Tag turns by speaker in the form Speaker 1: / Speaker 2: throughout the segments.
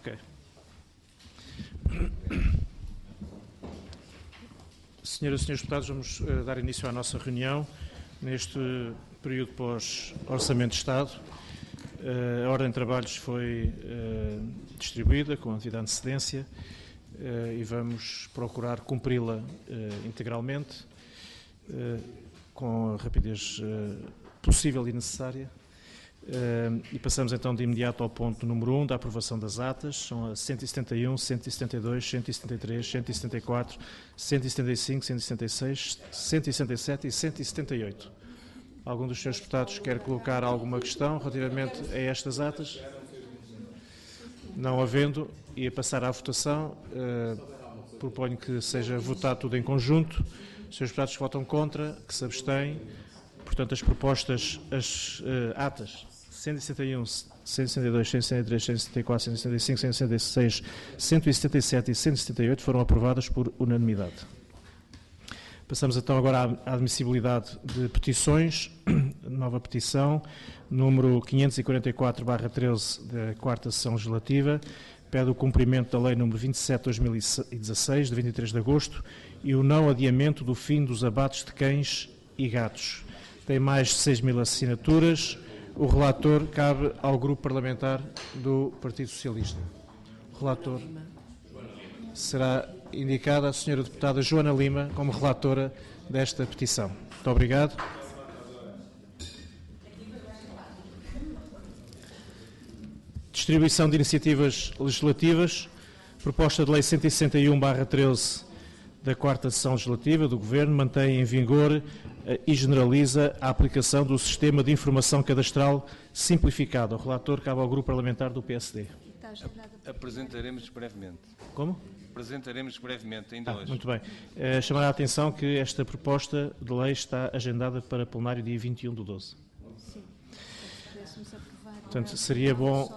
Speaker 1: Ok. Senhoras e senhores deputados, vamos dar início à nossa reunião neste período pós-Orçamento de Estado. A ordem de trabalhos foi distribuída com a devida antecedência e vamos procurar cumpri-la integralmente, com a rapidez possível e necessária. E passamos então de imediato ao ponto número 1 da aprovação das atas. São as 171, 172, 173, 174, 175, 176, 177 e 178. Algum dos senhores deputados quer colocar alguma questão relativamente a estas atas? Não havendo, e a passar à votação, proponho que seja votado tudo em conjunto. Os senhores deputados que votam contra, que se abstêm. Portanto, as propostas, as atas 161, 162, 163, 164, 165, 166, 177 e 178 foram aprovadas por unanimidade. Passamos então agora à admissibilidade de petições. Nova petição, número 544/13 da 4ª Sessão Legislativa, pede o cumprimento da Lei número 27/2016, de 23 de agosto, e o não adiamento do fim dos abates de cães e gatos. Tem mais de 6.000 assinaturas. O relator cabe ao Grupo Parlamentar do Partido Socialista. O relator será indicada a senhora deputada Joana Lima como relatora desta petição. Muito obrigado. Distribuição de iniciativas legislativas. Proposta de Lei 161/13 da 4ª Sessão Legislativa do Governo mantém em vigor e generaliza a aplicação do Sistema de Informação Cadastral Simplificado. O relator cabe ao Grupo Parlamentar do PSD.
Speaker 2: Apresentaremos brevemente.
Speaker 1: Como?
Speaker 2: Apresentaremos brevemente, ainda hoje.
Speaker 1: Muito bem. Chamar a atenção que esta proposta de lei está agendada para plenário dia 21/12.
Speaker 3: Sim.
Speaker 1: Portanto, seria bom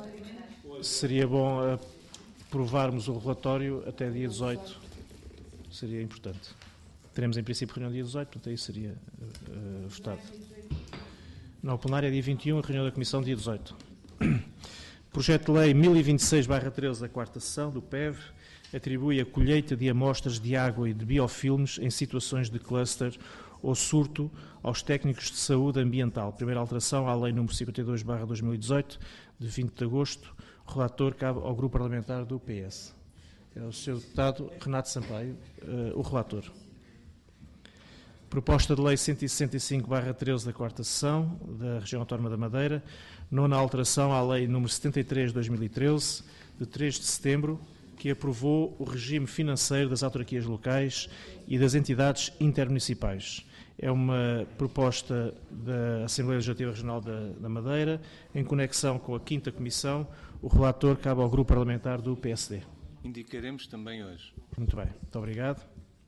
Speaker 1: aprovarmos o relatório até dia 18. Seria importante. Teremos em princípio reunião dia 18, portanto aí seria votado. Não, o plenário é dia 21, a reunião da Comissão dia 18. Projeto de Lei 1026/13 da 4ª Sessão do PEV atribui a colheita de amostras de água e de biofilmes em situações de cluster ou surto aos técnicos de saúde ambiental. Primeira alteração à Lei nº 52/2018, de 20 de agosto. O relator cabe ao Grupo Parlamentar do PS. É o Sr. Deputado Renato Sampaio, o relator. Proposta de Lei 165/13 da 4ª Sessão da Região Autónoma da Madeira, nona alteração à Lei nº 73/2013, de 3 de setembro, que aprovou o regime financeiro das autarquias locais e das entidades intermunicipais. É uma proposta da Assembleia Legislativa Regional da Madeira, em conexão com a 5ª Comissão. O relator cabe ao Grupo Parlamentar do PSD.
Speaker 2: Indicaremos também hoje.
Speaker 1: Muito bem, muito obrigado.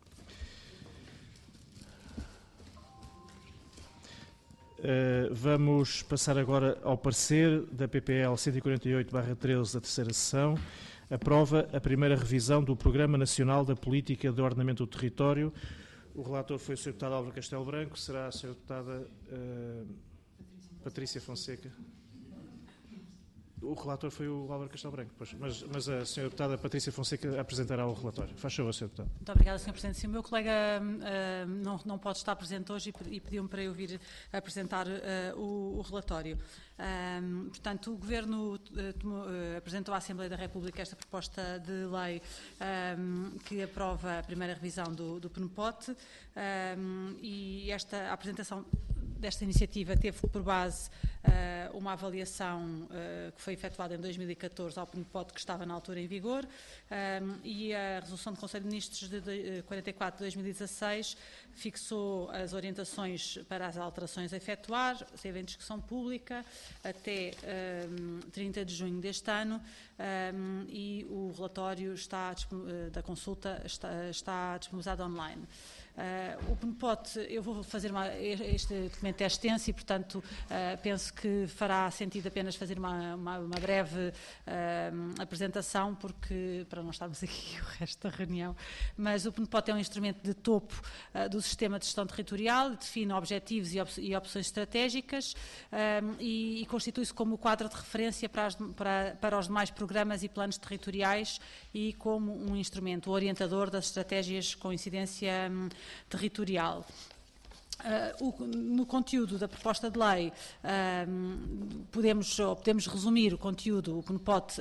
Speaker 1: Vamos passar agora ao parecer da PPL 148/13 da 3ª Sessão. Aprova a primeira revisão do Programa Nacional da Política de Ordenamento do Território. O relator foi o Sr. Deputado Álvaro Castelo Branco, será a Sra. Deputada Patrícia Fonseca. O relator foi o Álvaro Castelo Branco, pois, mas a Sra. Deputada Patrícia Fonseca apresentará o relatório. Faz favor, Sr. Deputado.
Speaker 4: Muito obrigada, Sr. Presidente. Se o meu colega não pode estar presente hoje e pediu-me para eu vir apresentar o relatório. Portanto, o Governo apresentou à Assembleia da República esta proposta de lei que aprova a primeira revisão do PNPOT e a apresentação desta iniciativa teve por base uma avaliação que foi efetuada em 2014 ao PNPOT que estava na altura em vigor e a Resolução do Conselho de Ministros de 44 de 2016 fixou as orientações para as alterações a efetuar, teve em discussão pública até 30 de junho deste ano e o relatório da consulta está disponibilizado online. O PNPOT, eu vou fazer este documento é extenso e, portanto, penso que fará sentido apenas fazer uma breve apresentação, porque, para não estarmos aqui o resto da reunião, mas o PNPOT é um instrumento de topo do sistema de gestão territorial, define objetivos e opções estratégicas e constitui-se como o quadro de referência para os demais programas e planos territoriais e como um instrumento orientador das estratégias com incidência territorial. No conteúdo da proposta de lei, podemos resumir o conteúdo, o PNPOT,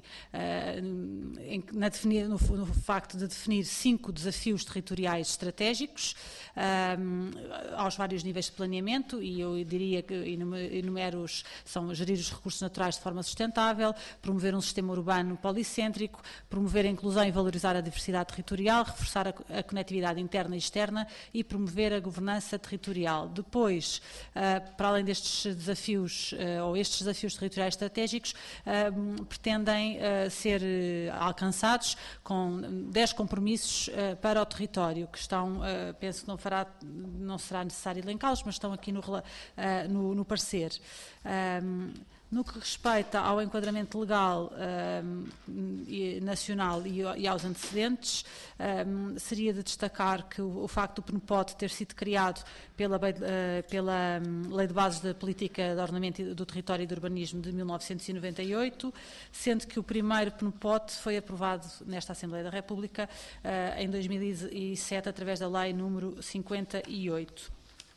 Speaker 4: no facto de definir 5 desafios territoriais estratégicos aos vários níveis de planeamento, e eu diria que enumero-os, são gerir os recursos naturais de forma sustentável, promover um sistema urbano policêntrico, promover a inclusão e valorizar a diversidade territorial, reforçar a conectividade interna e externa e promover a governança territorial. Depois, para além destes desafios, ou estes desafios territoriais estratégicos, pretendem ser alcançados com 10 compromissos para o território, que estão, penso que não será necessário elencá-los, mas estão aqui no parecer. No que respeita ao enquadramento legal nacional e aos antecedentes, seria de destacar que o facto do PNPOT ter sido criado pela Lei de Bases da Política de Ordenamento do Território e do Urbanismo de 1998, sendo que o primeiro PNPOT foi aprovado nesta Assembleia da República em 2007 através da Lei número 58.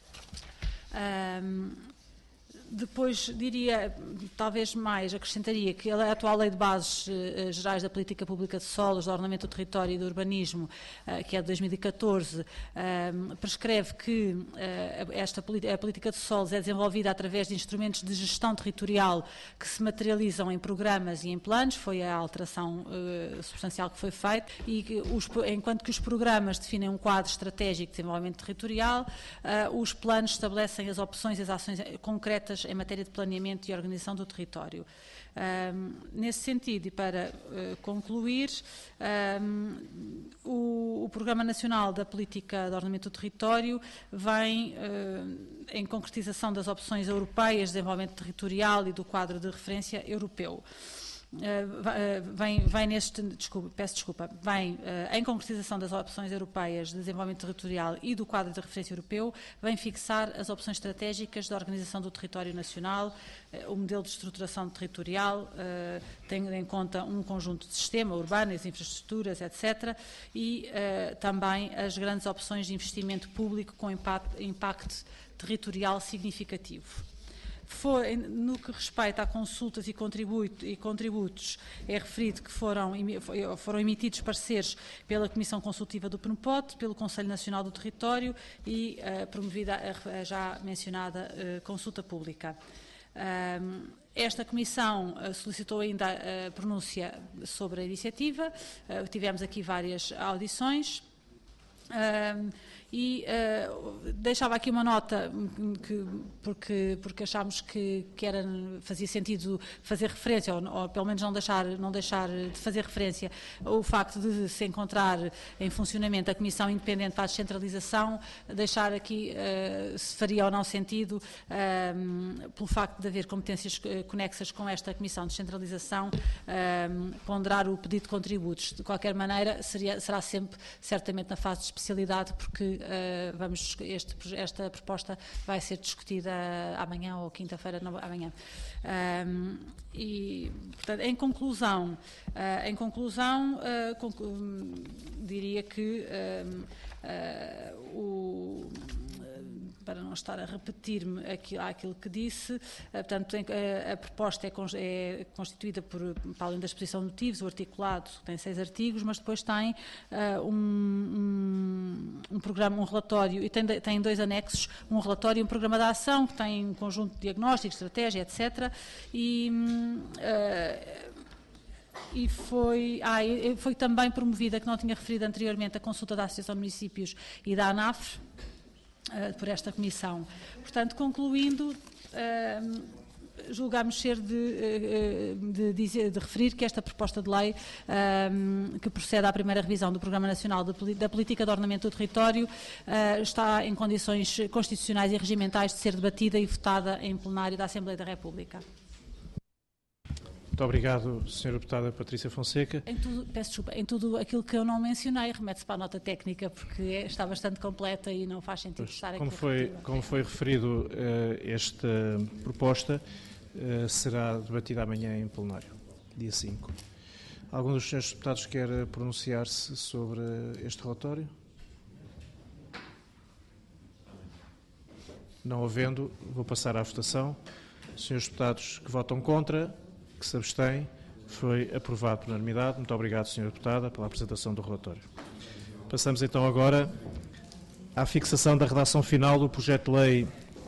Speaker 4: Depois diria, talvez mais, acrescentaria que a atual Lei de Bases Gerais da Política Pública de Solos, do Ordenamento do Território e do Urbanismo, que é de 2014, prescreve que a política de solos é desenvolvida através de instrumentos de gestão territorial que se materializam em programas e em planos, foi a alteração substancial que foi feita, e enquanto que os programas definem um quadro estratégico de desenvolvimento territorial, os planos estabelecem as opções e as ações concretas em matéria de planeamento e organização do território. Nesse sentido, e para concluir, o Programa Nacional da Política de Ordenamento do Território vem em concretização das opções europeias de desenvolvimento territorial e do quadro de referência europeu. Vem em concretização das opções europeias de desenvolvimento territorial e do quadro de referência europeu, vem fixar as opções estratégicas da organização do território nacional, o modelo de estruturação territorial, tendo em conta um conjunto de sistema urbano, as infraestruturas, etc., e também as grandes opções de investimento público com impacto territorial significativo. No que respeita a consultas e contributos, é referido que foram emitidos pareceres pela Comissão Consultiva do PNPOT, pelo Conselho Nacional do Território e promovida a já mencionada consulta pública. Esta Comissão solicitou ainda a pronúncia sobre a iniciativa, tivemos aqui várias audições. Deixava aqui uma nota porque achámos que fazia sentido fazer referência, ou pelo menos não deixar de fazer referência ao facto de se encontrar em funcionamento a Comissão Independente para a Descentralização, deixar aqui se faria ou não sentido, pelo facto de haver competências conexas com esta Comissão de Descentralização, ponderar o pedido de contributos. De qualquer maneira, será sempre, certamente, na fase de especialidade, porque esta proposta vai ser discutida amanhã ou quinta-feira, amanhã. Portanto, em conclusão, diria que para não estar a repetir-me aquilo que disse, portanto, a proposta é constituída para além da exposição de motivos, o articulado tem 6 artigos, mas depois tem um programa, um relatório, e tem 2 anexos, um relatório e um programa de ação, que tem um conjunto de diagnósticos, estratégia, etc. E foi também promovida, que não tinha referido anteriormente, a consulta da Associação de Municípios e da ANAFRE, por esta Comissão. Portanto, concluindo, julgámos ser de referir que esta proposta de lei, que procede à primeira revisão do Programa Nacional da Política de Ordenamento do Território, está em condições constitucionais e regimentais de ser debatida e votada em plenário da Assembleia da República.
Speaker 1: Muito obrigado, Sra. Deputada Patrícia Fonseca.
Speaker 4: Peço desculpa, em tudo aquilo que eu não mencionei, remete-se para a nota técnica, porque está bastante completa e não faz sentido estar aqui.
Speaker 1: Como foi referido, esta proposta será debatida amanhã em plenário, dia 5. Algum dos senhores deputados quer pronunciar-se sobre este relatório? Não havendo, vou passar à votação. Os senhores deputados que votam contra, que se abstém, foi aprovado por unanimidade. Muito obrigado, Sra. Deputada, pela apresentação do relatório. Passamos então agora à fixação da redação final do projeto de lei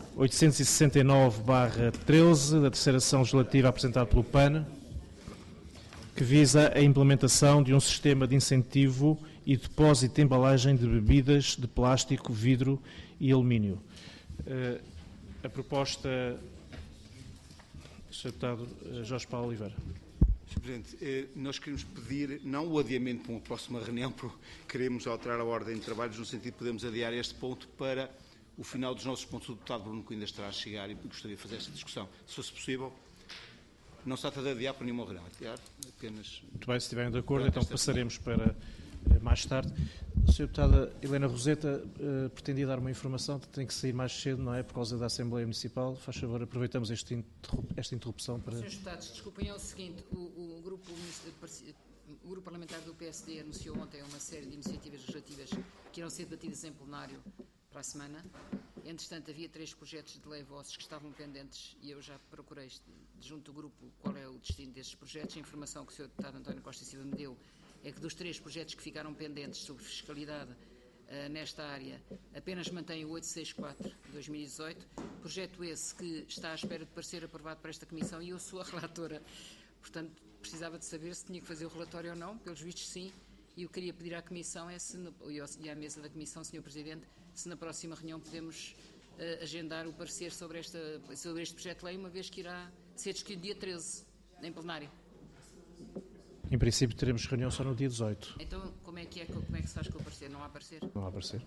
Speaker 1: 869/13, da terceira sessão legislativa apresentado pelo PAN, que visa a implementação de um sistema de incentivo e depósito de embalagem de bebidas de plástico, vidro e alumínio. A proposta... Sr. Deputado Jorge Paulo Oliveira.
Speaker 3: Sr. Presidente, nós queremos pedir, não o adiamento para uma próxima reunião, porque queremos alterar a ordem de trabalhos, no sentido de podermos adiar este ponto para o final dos nossos pontos. O deputado Bruno Coimbra estará a chegar e gostaria de fazer esta discussão. Se fosse possível, não se trata de adiar para nenhuma reunião, adiar apenas...
Speaker 1: Muito bem, se estiverem de acordo, então passaremos para mais tarde. Sra. Deputada Helena Roseta pretendia dar uma informação, tem que sair mais cedo, não é? Por causa da Assembleia Municipal. Faz favor, aproveitamos esta interrupção para...
Speaker 5: Senhores deputados, desculpem, é o seguinte, o grupo parlamentar do PSD anunciou ontem uma série de iniciativas legislativas que irão ser debatidas em plenário para a semana. Entretanto, havia 3 projetos de lei vossos que estavam pendentes e eu já procurei, junto do grupo, qual é o destino desses projetos. A informação que o Sr. deputado António Costa e Silva me deu é que dos 3 projetos que ficaram pendentes sobre fiscalidade nesta área, apenas mantém o 864 de 2018, projeto esse que está à espera de parecer aprovado por esta Comissão e eu sou a relatora. Portanto, precisava de saber se tinha que fazer o relatório ou não, pelos vistos sim, e eu queria pedir à Comissão e à mesa da Comissão, Sr. Presidente, se na próxima reunião podemos agendar o parecer sobre este projeto de lei, uma vez que irá ser discutido dia 13, em plenário.
Speaker 1: Em princípio, teremos reunião só no dia 18.
Speaker 5: Então, como é que se faz com o parecer? Não há parecer?
Speaker 1: Não há parecer.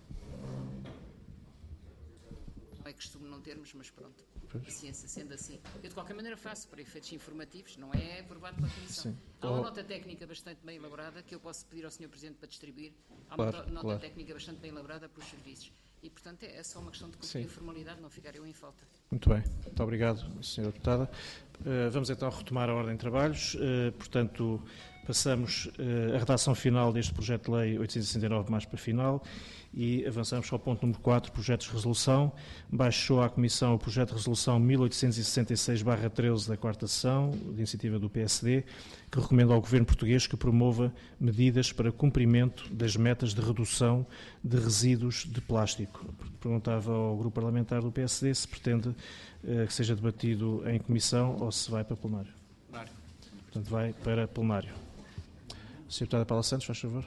Speaker 5: Não é costume não termos, mas pronto.
Speaker 1: Pois.
Speaker 5: Paciência, sendo assim. Eu, de qualquer maneira, faço para efeitos informativos, não é aprovado pela Comissão.
Speaker 1: Sim.
Speaker 5: Há uma nota técnica bastante bem elaborada que eu posso pedir ao Sr. Presidente para distribuir. Há
Speaker 1: Claro,
Speaker 5: uma nota
Speaker 1: claro.
Speaker 5: técnica bastante bem elaborada para os serviços. E, portanto, é só uma questão de cumprir
Speaker 1: Sim.
Speaker 5: a formalidade, não ficar eu em falta.
Speaker 1: Muito bem. Muito obrigado, Sra. Deputada. Vamos então retomar a ordem de trabalhos. Portanto, passamos a redação final deste projeto de lei 869 mais para final e avançamos ao ponto número 4, projetos de resolução. Baixou à Comissão o projeto de resolução 1866/13 da quarta sessão, de iniciativa do PSD, que recomenda ao Governo português que promova medidas para cumprimento das metas de redução de resíduos de plástico. Perguntava ao Grupo Parlamentar do PSD se pretende que seja debatido em Comissão ou se vai para plenário.
Speaker 3: Plenário.
Speaker 1: Portanto, vai para plenário. Sra. Deputada Paula Santos, faz favor.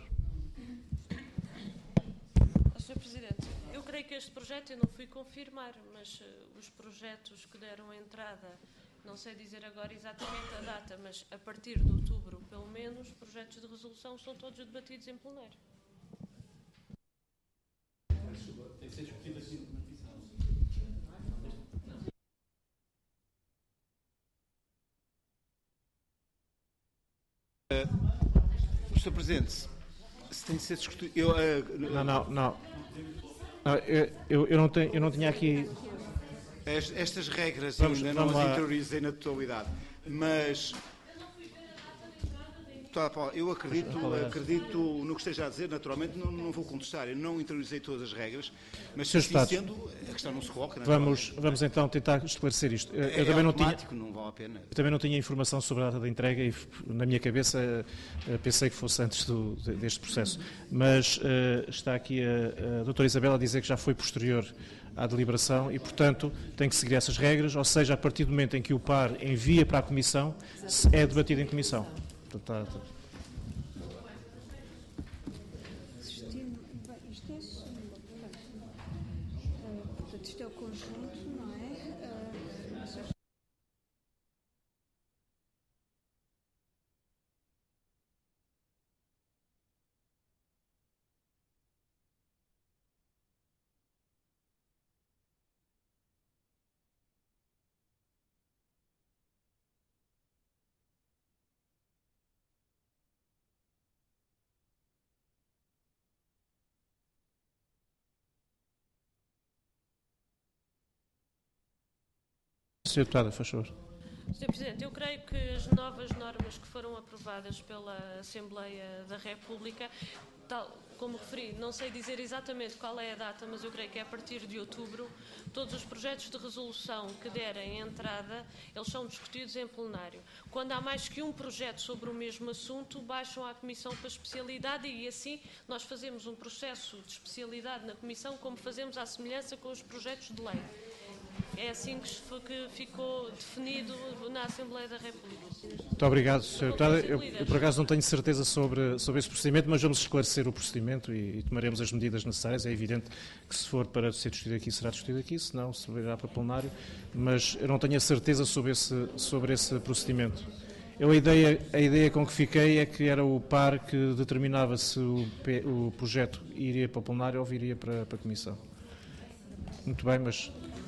Speaker 6: Sr. Presidente, eu creio que este projeto, eu não fui confirmar, mas os projetos que deram entrada, não sei dizer agora exatamente a data, mas a partir de outubro, pelo menos, os projetos de resolução estão todos debatidos em plenário.
Speaker 7: Tem que ser discutido aqui.
Speaker 3: Sr. Presidente, se tem de ser discutido...
Speaker 1: Não. Eu não tinha aqui...
Speaker 3: Estas regras
Speaker 1: Vamos
Speaker 3: ainda não
Speaker 1: lá.
Speaker 3: as interiorizei na totalidade, mas... Eu acredito no que esteja a dizer, naturalmente não vou contestar, eu não interiorizei todas as regras, mas se assim sendo, a questão não se coloca.
Speaker 1: Vamos então tentar esclarecer isto. Eu também não tinha informação sobre a data da entrega e na minha cabeça pensei que fosse antes deste processo, mas está aqui a doutora Isabela a dizer que já foi posterior à deliberação e, portanto, tem que seguir essas regras, ou seja, a partir do momento em que o PAR envia para a Comissão, é debatido em Comissão.
Speaker 8: Isto é o conjunto, não é?
Speaker 1: Sr. Deputado, faz favor.
Speaker 6: Sr. Presidente, eu creio que as novas normas que foram aprovadas pela Assembleia da República, tal como referi, não sei dizer exatamente qual é a data, mas eu creio que é a partir de outubro, todos os projetos de resolução que derem entrada, eles são discutidos em plenário. Quando há mais que um projeto sobre o mesmo assunto, baixam à Comissão para especialidade e assim nós fazemos um processo de especialidade na Comissão como fazemos à semelhança com os projetos de lei. É assim que ficou definido na Assembleia da República.
Speaker 1: Muito obrigado, Sr. Deputado. Eu, por acaso, não tenho certeza sobre esse procedimento, mas vamos esclarecer o procedimento e tomaremos as medidas necessárias. É evidente que, se for para ser discutido aqui, será discutido aqui, se não, se virá para plenário, mas eu não tenho a certeza sobre esse procedimento. A ideia com que fiquei é que era o par que determinava se o projeto iria para o plenário ou viria para a Comissão. Muito bem, mas...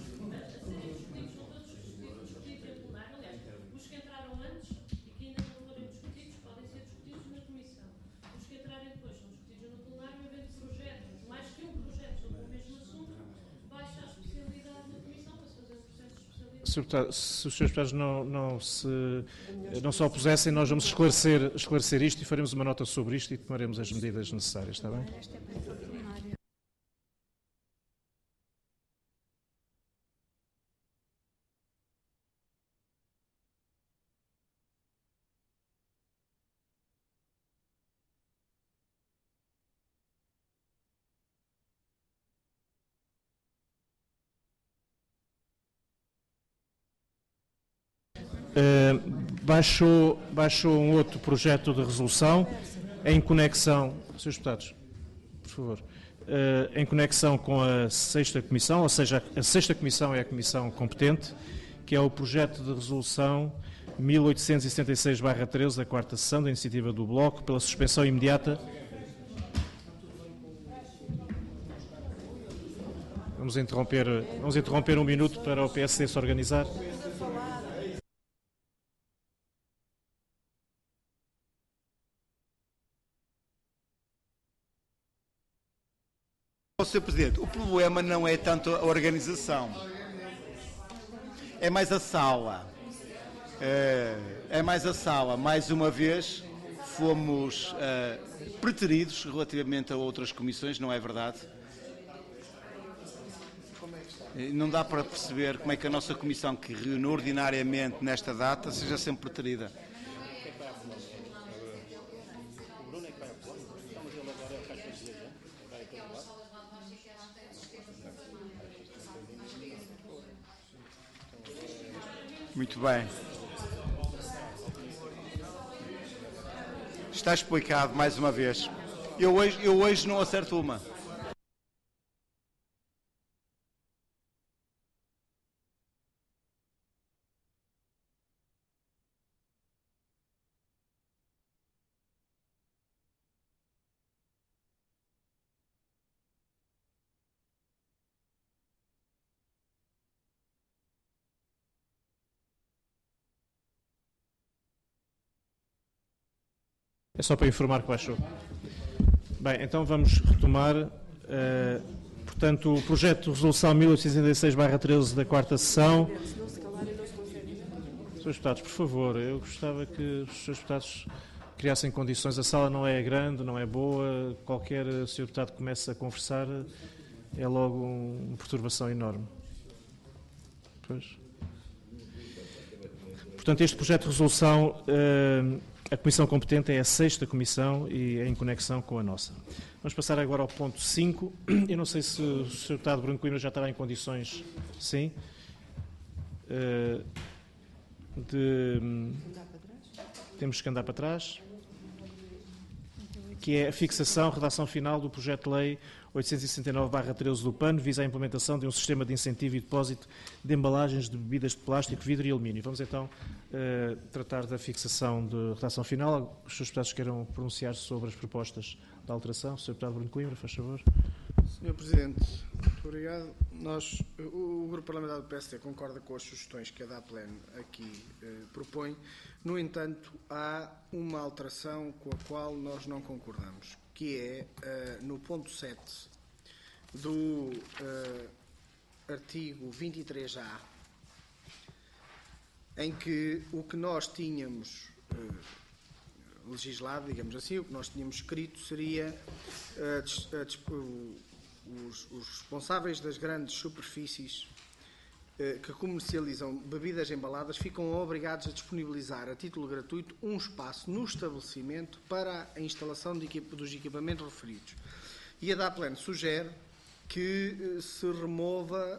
Speaker 1: Se os Srs. Deputados não se opusessem, nós vamos esclarecer isto e faremos uma nota sobre isto e tomaremos as medidas necessárias, está bem? Baixou um outro projeto de resolução em conexão, Srs. Deputados, por favor, em conexão com a 6ª Comissão, ou seja, a 6ª Comissão é a Comissão competente, que é o projeto de resolução 1876/13 da 4ª sessão da iniciativa do Bloco pela suspensão imediata. Vamos interromper um minuto para o PSD se organizar.
Speaker 3: Sr. Presidente, o problema não é tanto a organização, é mais a sala. Mais uma vez fomos preteridos relativamente a outras comissões, não é verdade? Não dá para perceber como é que a nossa comissão, que reúne ordinariamente nesta data, seja sempre preterida. Muito bem. Está explicado mais uma vez. Eu hoje não acerto uma.
Speaker 1: É só para informar que baixou. Bem, então vamos retomar. Portanto, o projeto de resolução 1866/13 da 4ª sessão. Srs. Deputados, por favor, eu gostava que os Srs. Deputados criassem condições. A sala não é grande, não é boa. Qualquer Sr. Deputado que comece a conversar é logo uma perturbação enorme. Pois. Portanto, este projeto de resolução... A comissão competente é a 6ª Comissão e é em conexão com a nossa. Vamos passar agora ao ponto 5. Eu não sei se o Sr. Deputado Bruno Coimbra já estará em condições, sim, temos que andar para trás, que é a fixação, redação final do projeto de lei 869/13 do PAN, visa a implementação de um sistema de incentivo e depósito de embalagens de bebidas de plástico, vidro e alumínio. Vamos então tratar da fixação de redação final. Os Srs. Deputados queiram pronunciar sobre as propostas de alteração. Sr. Deputado Bruno Coimbra, faz favor.
Speaker 8: Sr. Presidente, muito obrigado. O Grupo Parlamentar do PSD concorda com as sugestões que a DAPLEN aqui propõe. No entanto, há uma alteração com a qual nós não concordamos, que é no ponto 7 do artigo 23A, em que o que nós tínhamos legislado, digamos assim, o que nós tínhamos escrito seria os responsáveis das grandes superfícies que comercializam bebidas embaladas ficam obrigados a disponibilizar a título gratuito um espaço no estabelecimento para a instalação dos equipamentos referidos. E a DAPLAN sugere que se remova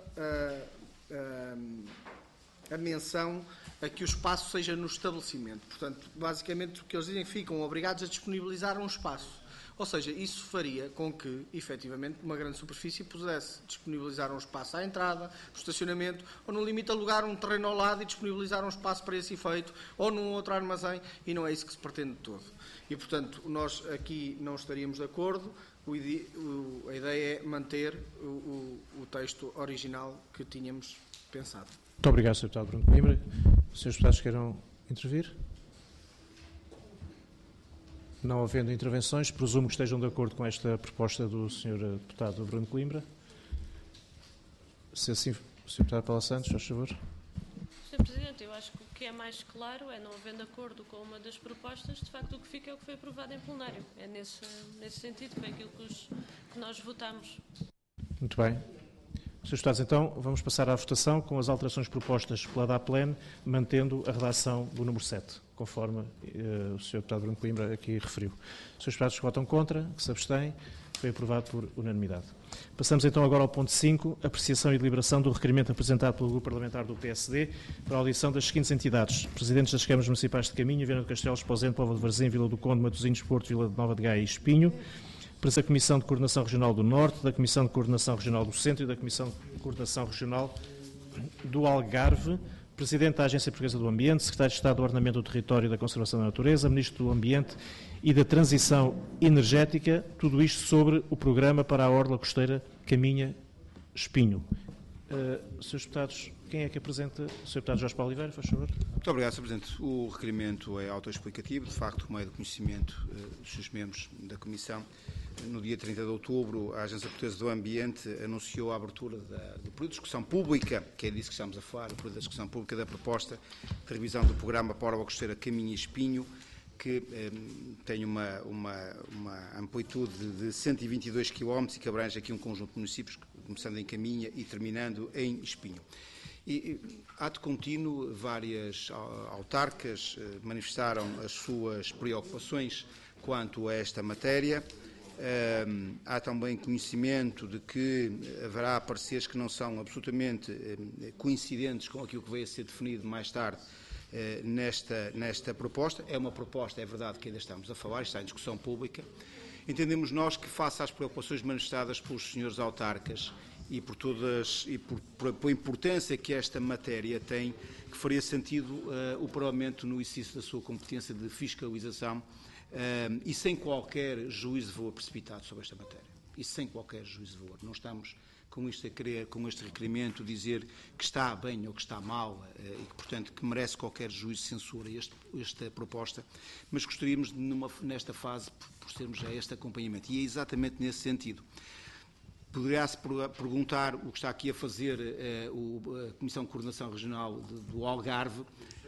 Speaker 8: a menção a que o espaço seja no estabelecimento. Portanto, basicamente, o que eles dizem é que ficam obrigados a disponibilizar um espaço. Ou seja, isso faria com que, efetivamente, uma grande superfície pudesse disponibilizar um espaço à entrada, no estacionamento, ou no limite alugar um terreno ao lado e disponibilizar um espaço para esse efeito, ou num outro armazém, e não é isso que se pretende de todo. E, portanto, nós aqui não estaríamos de acordo. A ideia é manter o texto original que tínhamos pensado.
Speaker 1: Muito obrigado, Sr. Deputado Bruno Coimbra. Os Srs. Deputados queiram intervir? Não havendo intervenções, presumo que estejam de acordo com esta proposta do Sr. Deputado Bruno Coimbra. Se assim, Sr. Deputado Paula Santos, faz favor.
Speaker 6: Sr. Presidente, eu acho que o que é mais claro é, não havendo acordo com uma das propostas, de facto o que fica é o que foi aprovado em plenário. É nesse sentido, foi aquilo que nós votámos. Muito bem. Srs. Deputados, então, vamos passar à votação com as alterações propostas pela DAPLAN, mantendo a redação do número 7, conforme o Sr. Deputado Bruno Coimbra aqui referiu. Srs. Deputados que votam contra, que se abstêm, foi aprovado por unanimidade. Passamos então agora ao ponto 5, apreciação e deliberação do requerimento apresentado pelo Grupo Parlamentar do PSD para a audição das seguintes entidades: presidentes das câmaras municipais de Caminha, Viana do Castelo, Esposende, Póvoa de Varzim, Vila do Conde, Matosinhos, Porto, Vila de Nova de Gaia e Espinho, presidente da Comissão de Coordenação Regional do Norte, da Comissão de Coordenação Regional do Centro e da Comissão de Coordenação Regional do Algarve, presidente da Agência Portuguesa do Ambiente, secretário de Estado do Ordenamento do Território e da Conservação da Natureza, ministro do Ambiente e da Transição Energética, tudo isto sobre o programa para a Orla Costeira Caminha-Espinho. Srs. Deputados, quem é que apresenta? O Sr. Deputado Jorge Paulo Oliveira, faz favor.
Speaker 3: Muito obrigado, Sr. Presidente. O requerimento é autoexplicativo, de facto, como é do conhecimento dos seus membros da Comissão. No dia 30 de outubro, a Agência Portuguesa do Ambiente anunciou a abertura do período de discussão pública, que é disso que estamos a falar, o período da discussão pública da proposta de revisão do programa para a Orla Costeira Caminha-Espinho, que tem uma amplitude de 122 km e que abrange aqui um conjunto de municípios, começando em Caminha e terminando em Espinho. E, ato contínuo, várias autarcas manifestaram as suas preocupações quanto a esta matéria. Há também conhecimento de que haverá pareceres que não são absolutamente coincidentes com aquilo que veio a ser definido mais tarde nesta proposta. É uma proposta, é verdade que ainda estamos a falar, está em discussão pública. Entendemos nós que, face às preocupações manifestadas pelos senhores autarcas e por pela importância que esta matéria tem, que faria sentido o Parlamento, no exercício da sua competência de fiscalização, e sem qualquer juízo de valor precipitado sobre esta matéria. E sem qualquer juízo de valor. Não estamos com isto a querer, com este requerimento, dizer que está bem ou que está mal e que, portanto, que merece qualquer juízo de censura esta proposta, mas gostaríamos, nesta fase, por sermos a este acompanhamento. E é exatamente nesse sentido. Poderia-se perguntar o que está aqui a fazer a Comissão de Coordenação Regional do Algarve,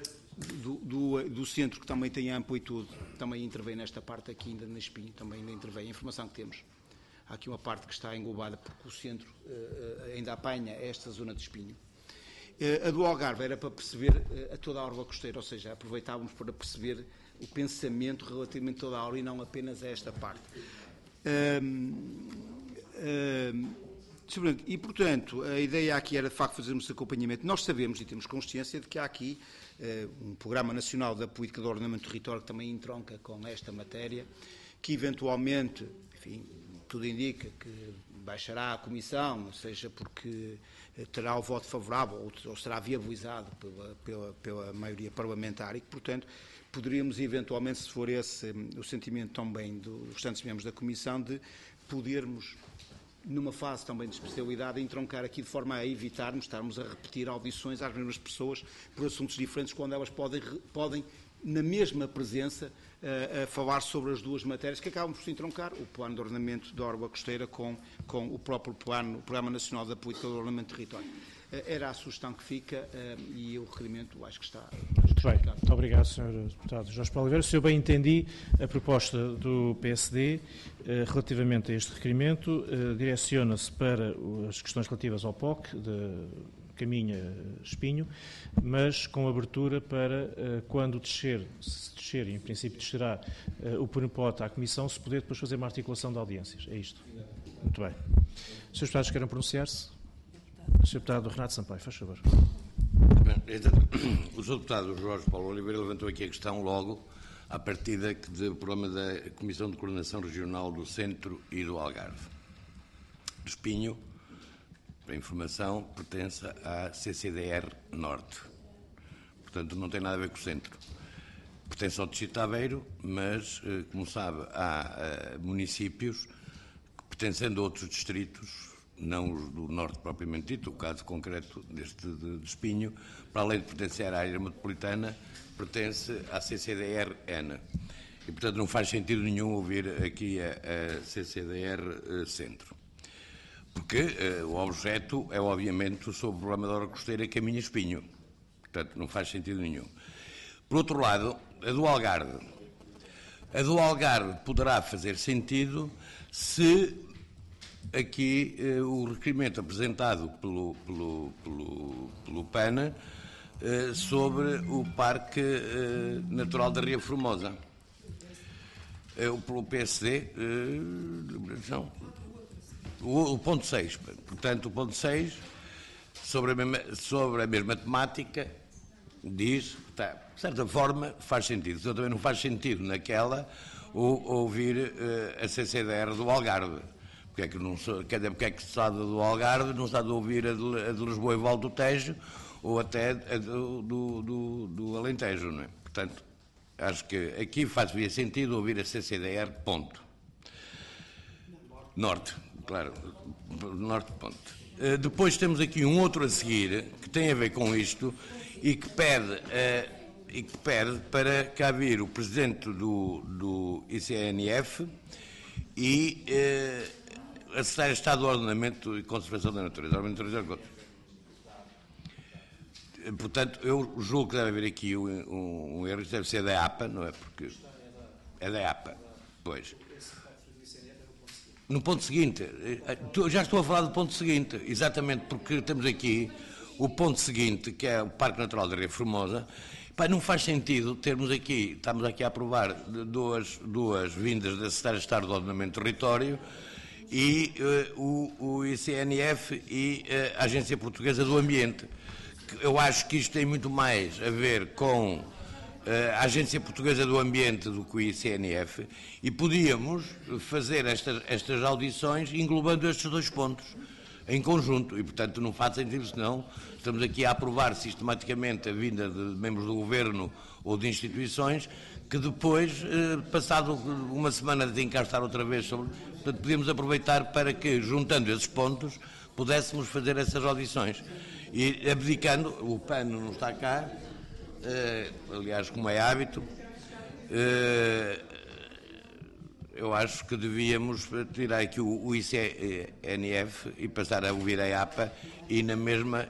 Speaker 3: do centro, que também tem a amplitude, também intervém nesta parte aqui, ainda na Espinho, também intervém a informação que temos. Há aqui uma parte que está englobada, porque o centro ainda apanha esta zona de Espinho. A do Algarve era para perceber a toda a orla costeira, ou seja, aproveitávamos para perceber o pensamento relativamente a toda a orla e não apenas a esta parte. E, portanto, a ideia aqui era, de facto, fazermos esse acompanhamento. Nós sabemos e temos consciência de que há aqui um Programa Nacional da Política de Ordenamento do Território que também entronca com esta matéria, que eventualmente, enfim, tudo indica que baixará a Comissão, seja porque terá o voto favorável ou será viabilizado pela maioria parlamentar e que, portanto, poderíamos eventualmente, se for esse o sentimento também dos restantes membros da Comissão, de podermos, numa fase também de especialidade, entroncar aqui de forma a evitarmos estarmos a repetir audições às mesmas pessoas por assuntos diferentes, quando elas podem na mesma presença, a falar sobre as duas matérias que acabam por se entroncar, o Plano de Ordenamento da Orla Costeira com o próprio Programa Nacional da Política de Ordenamento do Território. era a sugestão que fica e o requerimento acho que está
Speaker 1: Muito bem, muito obrigado, Sr. Deputado Jorge Paulo Oliveira. Se eu bem entendi, a proposta do PSD relativamente a este requerimento direciona-se para as questões relativas ao POC, de Caminha-Espinho, mas com abertura para quando descer, se descer, e em princípio descerá o Punipote à Comissão, se poder depois fazer uma articulação de audiências. É isto? Muito bem. Os Srs. Deputados querem pronunciar-se? O Sr. Deputado Renato Sampaio, faz favor.
Speaker 9: O Sr. Deputado Jorge Paulo Oliveira levantou aqui a questão logo à partida do problema da Comissão de Coordenação Regional do Centro e do Algarve. Do Espinho, para informação, pertence à CCDR Norte. Portanto, não tem nada a ver com o Centro. Pertence ao Distrito de Aveiro, mas, como sabe, há municípios que, pertencendo a outros distritos, não os do Norte propriamente dito, o caso concreto deste de Espinho, para além de pertencer à área metropolitana, pertence à CCDR-N. E, portanto, não faz sentido nenhum ouvir aqui a CCDR Centro. Porque o objeto é, obviamente, sobre o problema da hora costeira Caminha-Espinho. Portanto, não faz sentido nenhum. Por outro lado, a do Algarve. A do Algarve poderá fazer sentido se aqui o requerimento apresentado pelo PAN sobre o Parque Natural da Ria Formosa. Pelo PSD, não. O ponto 6, portanto, o ponto 6, sobre a mesma temática, diz, de certa forma, faz sentido. Então, também não faz sentido naquela ouvir a CCDR do Algarve. Porque é que, porque é que se está do Algarve, não se está de ouvir a de Lisboa e Val do Tejo, ou até a do Alentejo, não é? Portanto, acho que aqui faz-me sentido ouvir a CCDR, ponto. Norte. Claro, Norte, ponto. Depois temos aqui um outro a seguir, que tem a ver com isto, e que pede para cá vir o Presidente do ICNF e a Secretária de Estado do Ordenamento e Conservação da Natureza. Portanto, eu julgo que deve haver aqui um erro, deve ser da APA, não é? Porque é da APA, pois. No ponto seguinte, já estou a falar do ponto seguinte, exatamente porque temos aqui o ponto seguinte, que é o Parque Natural da Ria Formosa. Não faz sentido estamos aqui a aprovar duas vindas da Secretaria de Estado do Ordenamento do Território e o ICNF e a Agência Portuguesa do Ambiente. Eu acho que isto tem muito mais a ver com a Agência Portuguesa do Ambiente do que o ICNF, e podíamos fazer estas audições englobando estes dois pontos em conjunto, e portanto não faz sentido, senão estamos aqui a aprovar sistematicamente a vinda de membros do Governo ou de instituições que depois, passado uma semana de encastar outra vez sobre... Portanto, podíamos aproveitar para que, juntando esses pontos, pudéssemos fazer essas audições. E abdicando, o PAN não está cá, aliás, como é hábito, eu acho que devíamos tirar aqui o ICNF e passar a ouvir a APA e na mesma...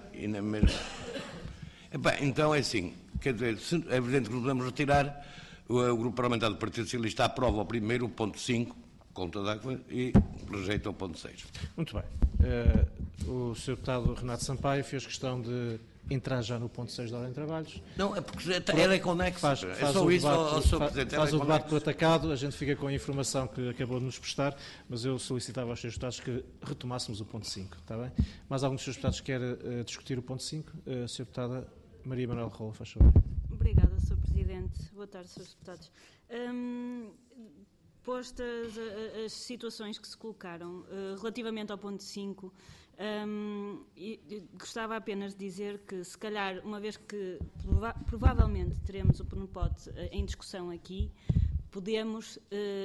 Speaker 9: Então é assim, quer dizer, é evidente que nos vamos retirar, o Grupo Parlamentar do Partido Socialista aprova o primeiro, o ponto 5, com toda a coisa, e rejeita o ponto 6.
Speaker 1: Muito bem. O Sr. Deputado Renato Sampaio fez questão de entrar já no ponto 6 da ordem de trabalhos.
Speaker 9: Não, é porque é conexo.
Speaker 1: Faz o debate por atacado, a gente fica com a informação que acabou de nos prestar, mas eu solicitava aos Srs. Deputados que retomássemos o ponto 5, está bem? Mais algum dos Srs. Deputados quer discutir o ponto 5? Sra. Deputada Maria Manuel Rola, faz favor.
Speaker 10: Obrigada, Sr. Presidente. Boa tarde, Srs. Deputados. Postas as situações que se colocaram relativamente ao ponto 5, gostava apenas de dizer que, se calhar, uma vez que provavelmente teremos o Punipote em discussão aqui, podemos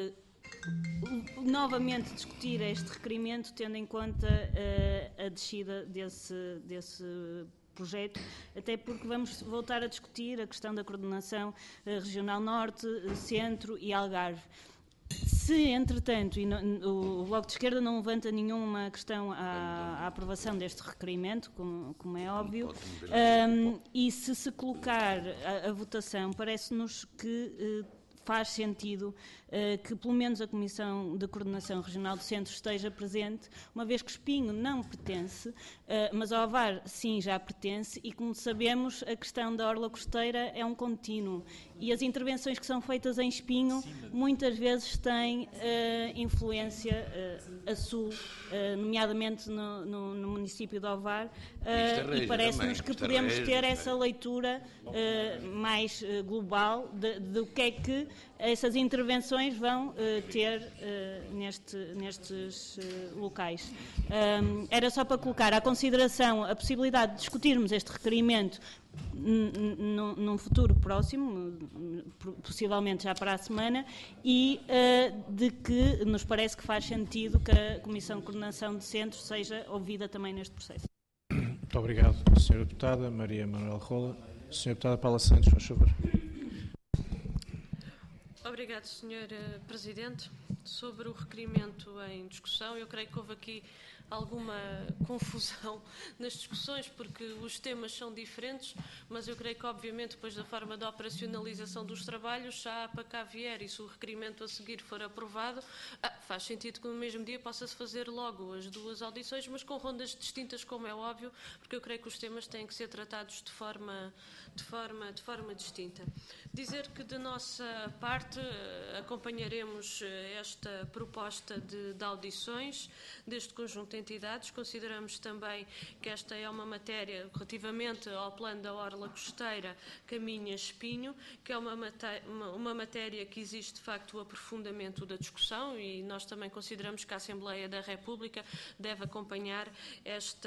Speaker 10: novamente discutir este requerimento, tendo em conta a descida desse projeto, até porque vamos voltar a discutir a questão da coordenação regional Norte, Centro e Algarve. Se, entretanto, o Bloco de Esquerda não levanta nenhuma questão à aprovação deste requerimento, como é óbvio, e se colocar a votação, parece-nos que faz sentido que pelo menos a Comissão de Coordenação Regional do Centro esteja presente, uma vez que Espinho não pertence, mas Ovar sim já pertence, e como sabemos a questão da orla costeira é um contínuo, e as intervenções que são feitas em Espinho muitas vezes têm influência a sul, nomeadamente no município de Ovar, e parece-nos que podemos ter essa leitura mais global do que é que essas intervenções vão ter nestes locais. Era só para colocar à consideração a possibilidade de discutirmos este requerimento num futuro próximo, possivelmente já para a semana, e de que nos parece que faz sentido que a Comissão de Coordenação de Centros seja ouvida também neste processo.
Speaker 1: Muito obrigado, Sra. Deputada Maria Manuel Rola. Sra. Deputada Paula Santos, faz favor.
Speaker 6: Obrigado, Sr. Presidente. Sobre o requerimento em discussão, eu creio que houve aqui alguma confusão nas discussões, porque os temas são diferentes, mas eu creio que, obviamente, depois da forma de operacionalização dos trabalhos, já há para cá vier, e se o requerimento a seguir for aprovado, faz sentido que no mesmo dia possa-se fazer logo as duas audições, mas com rondas distintas, como é óbvio, porque eu creio que os temas têm que ser tratados de forma distinta. Dizer que, da nossa parte, acompanharemos esta proposta de audições deste conjunto de entidades. Consideramos também que esta é uma matéria, relativamente ao plano da orla costeira Caminha-Espinho, que é uma matéria que existe, de facto, o aprofundamento da discussão, e nós também consideramos que a Assembleia da República deve acompanhar esta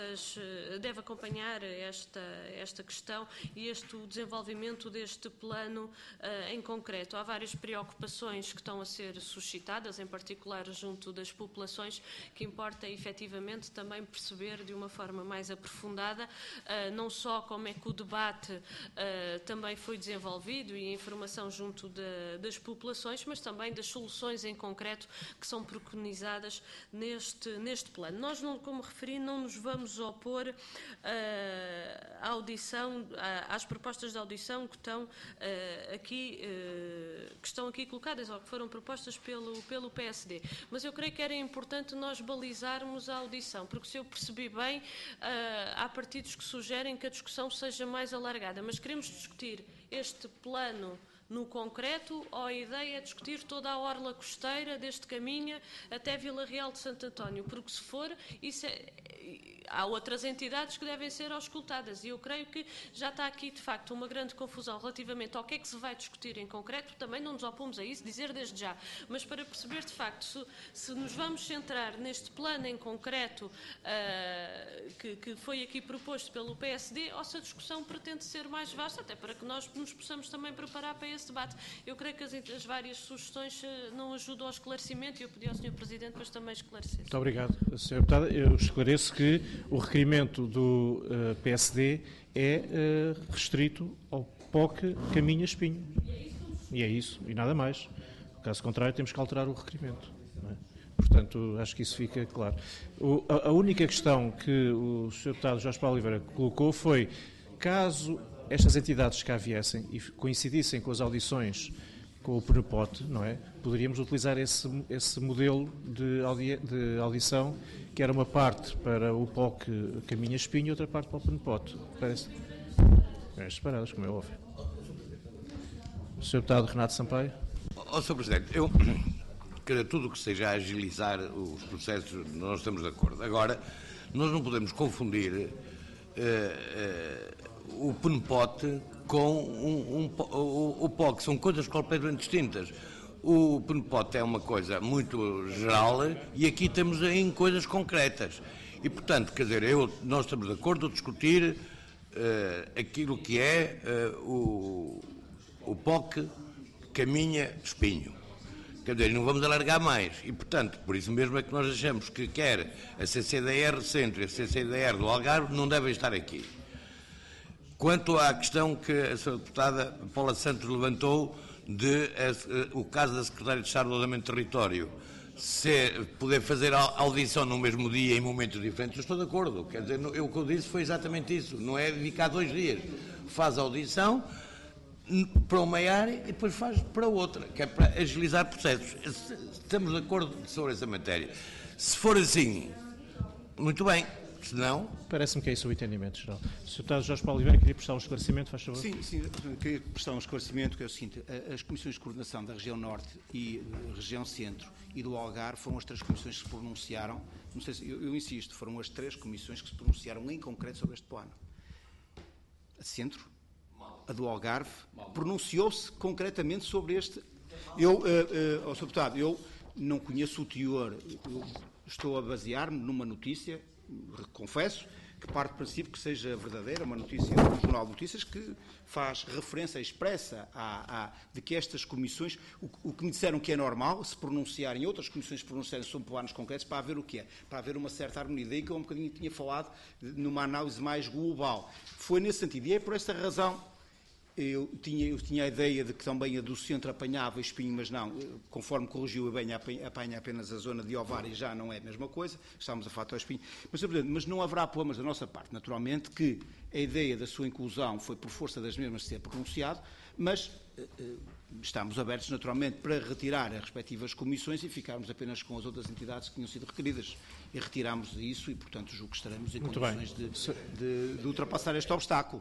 Speaker 6: questão e o desenvolvimento deste plano em concreto. Há várias preocupações que estão a ser suscitadas, em particular junto das populações, que importa efetivamente também perceber de uma forma mais aprofundada, não só como é que o debate também foi desenvolvido e a informação junto das populações, mas também das soluções em concreto que são preconizadas neste plano. Nós, como referi, não nos vamos opor à audição, às propostas de audição que estão aqui colocadas, ou que foram propostas pelo PSD. Mas eu creio que era importante nós balizarmos a audição, porque, se eu percebi bem, há partidos que sugerem que a discussão seja mais alargada, mas queremos discutir este plano no concreto, ou a ideia é discutir toda a orla costeira deste Caminha até Vila Real de Santo António, porque, se for, há outras entidades que devem ser auscultadas, e eu creio que já está aqui, de facto, uma grande confusão relativamente ao que é que se vai discutir em concreto. Também não nos opomos a isso, dizer desde já, mas para perceber, de facto, se nos vamos centrar neste plano em concreto que foi aqui proposto pelo PSD, ou se a discussão pretende ser mais vasta, até para que nós nos possamos também preparar para esse debate. Eu creio que as várias sugestões não ajudam ao esclarecimento, e eu pedi ao Sr. Presidente depois também esclarecer.
Speaker 1: Muito obrigado, Sra. Deputada. Eu esclareço que o requerimento do PSD é restrito ao POC Caminha-Espinho. E é isso, e nada mais. Caso contrário, temos que alterar o requerimento. Não é? Portanto, acho que isso fica claro. A única questão que o Sr. Deputado Jorge Paulo Oliveira colocou foi, caso estas entidades cá viessem e coincidissem com as audições com o PNPOT, não é? Poderíamos utilizar esse modelo de audição, que era uma parte para o POC Caminha-Espinho e outra parte para o PNPOT. Parece? Separadas, como é óbvio. Sr. Deputado Renato Sampaio.
Speaker 9: Sr. Presidente, eu quero tudo o que seja agilizar os processos, nós estamos de acordo. Agora, nós não podemos confundir o PNPOT com o POC, são coisas completamente distintas. O PNPOT é uma coisa muito geral e aqui temos em coisas concretas. E, portanto, quer dizer, nós estamos de acordo a discutir aquilo que é o POC Caminha-Espinho. Quer dizer, não vamos alargar mais. E, portanto, por isso mesmo é que nós achamos que quer a CCDR Centro e a CCDR do Algarve não devem estar aqui. Quanto à questão que a Sra. Deputada Paula Santos levantou o caso da Secretária de Estado do Ordenamento do Território poder fazer a audição no mesmo dia em momentos diferentes, eu estou de acordo. Quer dizer, o que eu disse foi exatamente isso. Não é dedicar 2 dias. Faz a audição para uma área e depois faz para outra, que é para agilizar processos. Estamos de acordo sobre essa matéria. Se for assim, muito bem. Se não...
Speaker 1: Parece-me que é isso o entendimento geral. O Sr. Deputado Jorge Paulo Oliveira queria prestar um esclarecimento, faz favor.
Speaker 3: Sim, queria prestar um esclarecimento, que é o seguinte: as comissões de coordenação da região Norte e região Centro e do Algarve foram as 3 comissões que se pronunciaram, não sei se, eu insisto, foram as 3 comissões que se pronunciaram em concreto sobre este plano. A Centro, a do Algarve, pronunciou-se concretamente sobre este. Sr. Deputado, eu não conheço o teor, eu estou a basear-me numa notícia, confesso, que parte do princípio que seja verdadeira, uma notícia do Jornal de Notícias que faz referência expressa de que estas comissões, o que me disseram que é normal, se pronunciarem, outras comissões se pronunciarem sobre planos concretos, para haver o que é? Para haver uma certa harmonia. Daí que eu um bocadinho tinha falado numa análise mais global. Foi nesse sentido. E é por esta razão. Eu tinha a ideia de que também a do Centro apanhava espinho, mas não, conforme corrigiu bem, apanha apenas a zona de Ovar e já não é a mesma coisa, estamos a falar do espinho. Mas não haverá problemas da nossa parte, naturalmente, que a ideia da sua inclusão foi por força das mesmas ser pronunciado, mas estamos abertos, naturalmente, para retirar as respectivas comissões e ficarmos apenas com as outras entidades que tinham sido requeridas. E retiramos isso e, portanto, julgo que estaremos em condições de ultrapassar este obstáculo.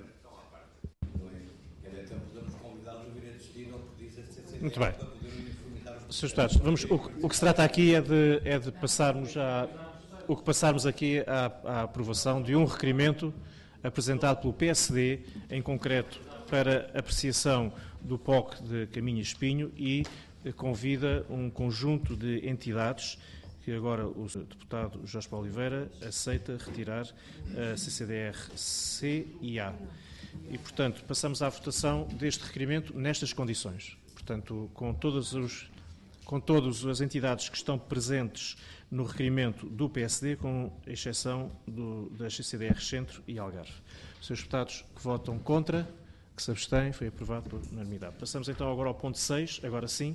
Speaker 1: Muito bem. Sr. Deputados, o que se trata aqui é de passarmos aqui à aprovação de um requerimento apresentado pelo PSD, em concreto para apreciação do POC de Caminho e Espinho, e convida um conjunto de entidades que agora o deputado Jorge Paulo Oliveira aceita retirar a CCDR-C e A. E, portanto, passamos à votação deste requerimento nestas condições. Portanto, com todas as entidades que estão presentes no requerimento do PSD, com exceção das CCDR Centro e Algarve. Os senhores deputados que votam contra, que se abstêm, foi aprovado por unanimidade. Passamos então agora ao ponto 6, agora sim.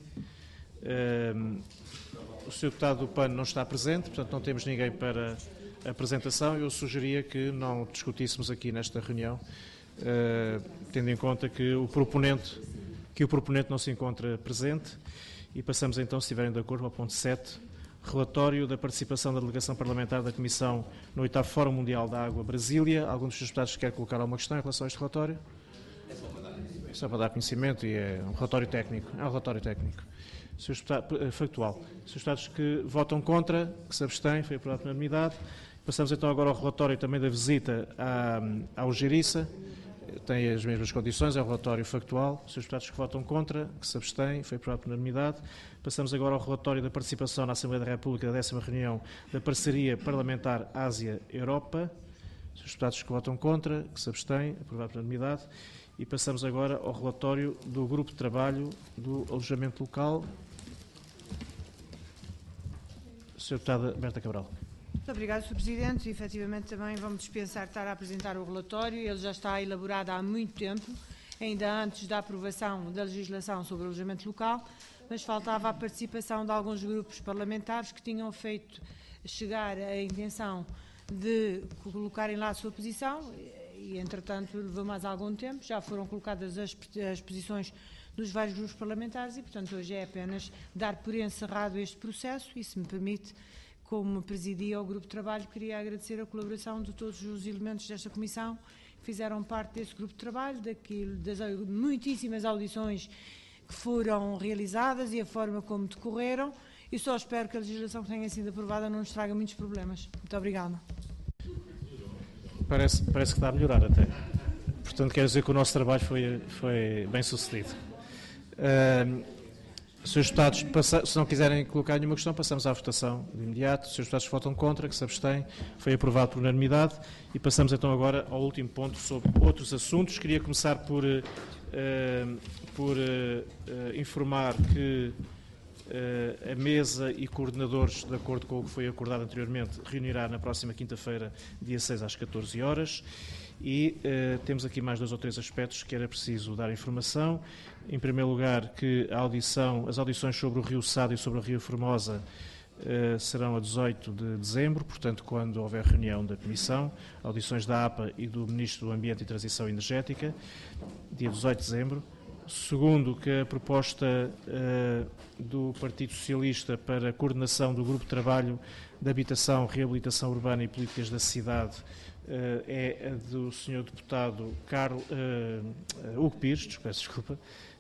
Speaker 1: O senhor deputado do PAN não está presente, portanto não temos ninguém para a apresentação. Eu sugeria que não discutíssemos aqui nesta reunião, tendo em conta que o proponente não se encontra presente, e passamos então, se estiverem de acordo, ao ponto 7, relatório da participação da delegação parlamentar da Comissão no 8º Fórum Mundial da Água, Brasília. Algum dos senhores deputados quer colocar alguma questão em relação a este relatório? Só para dar conhecimento, e é um relatório técnico. É um relatório técnico. Factual. Os deputados que votam contra, que se abstêm, foi aprovado por unanimidade. Passamos então agora ao relatório também da visita à Algeriça. Tem as mesmas condições, é um relatório factual. Os deputados que votam contra, que se abstêm, foi aprovado por unanimidade. Passamos agora ao relatório da participação na Assembleia da República da 10ª reunião da Parceria Parlamentar Ásia-Europa. Os deputados que votam contra, que se abstêm, aprovado por unanimidade. E passamos agora ao relatório do Grupo de Trabalho do Alojamento Local. Sra. Deputada Berta Cabral.
Speaker 11: Muito obrigada, Sr. Presidente. E, efetivamente, também vamos dispensar de estar a apresentar o relatório. Ele já está elaborado há muito tempo, ainda antes da aprovação da legislação sobre o alojamento local, mas faltava a participação de alguns grupos parlamentares que tinham feito chegar a intenção de colocarem lá a sua posição e, entretanto, levou mais algum tempo. Já foram colocadas as posições dos vários grupos parlamentares e, portanto, hoje é apenas dar por encerrado este processo e, se me permite, como presidia o Grupo de Trabalho, queria agradecer a colaboração de todos os elementos desta Comissão que fizeram parte desse Grupo de Trabalho, das muitíssimas audições que foram realizadas e a forma como decorreram, e só espero que a legislação que tenha sido aprovada não nos traga muitos problemas. Muito obrigada.
Speaker 1: Parece que está a melhorar até. Portanto, quer dizer que o nosso trabalho foi bem sucedido. Senhores deputados, se não quiserem colocar nenhuma questão, passamos à votação de imediato. Os senhores deputados que votam contra, que se abstêm, foi aprovado por unanimidade. E passamos então agora ao último ponto sobre outros assuntos. Queria começar por informar que a mesa e coordenadores, de acordo com o que foi acordado anteriormente, reunirá na próxima quinta-feira, dia 6 às 14 horas. E temos aqui mais 2 ou 3 aspectos que era preciso dar informação. Em primeiro lugar, que as audições sobre o Rio Sado e sobre o Rio Formosa serão a 18 de dezembro, portanto, quando houver reunião da Comissão, audições da APA e do Ministro do Ambiente e Transição Energética, dia 18 de dezembro. Segundo, que a proposta do Partido Socialista para a coordenação do Grupo de Trabalho de Habitação, Reabilitação Urbana e Políticas da Cidade é a do Sr. Deputado Hugo Pires, peço desculpa.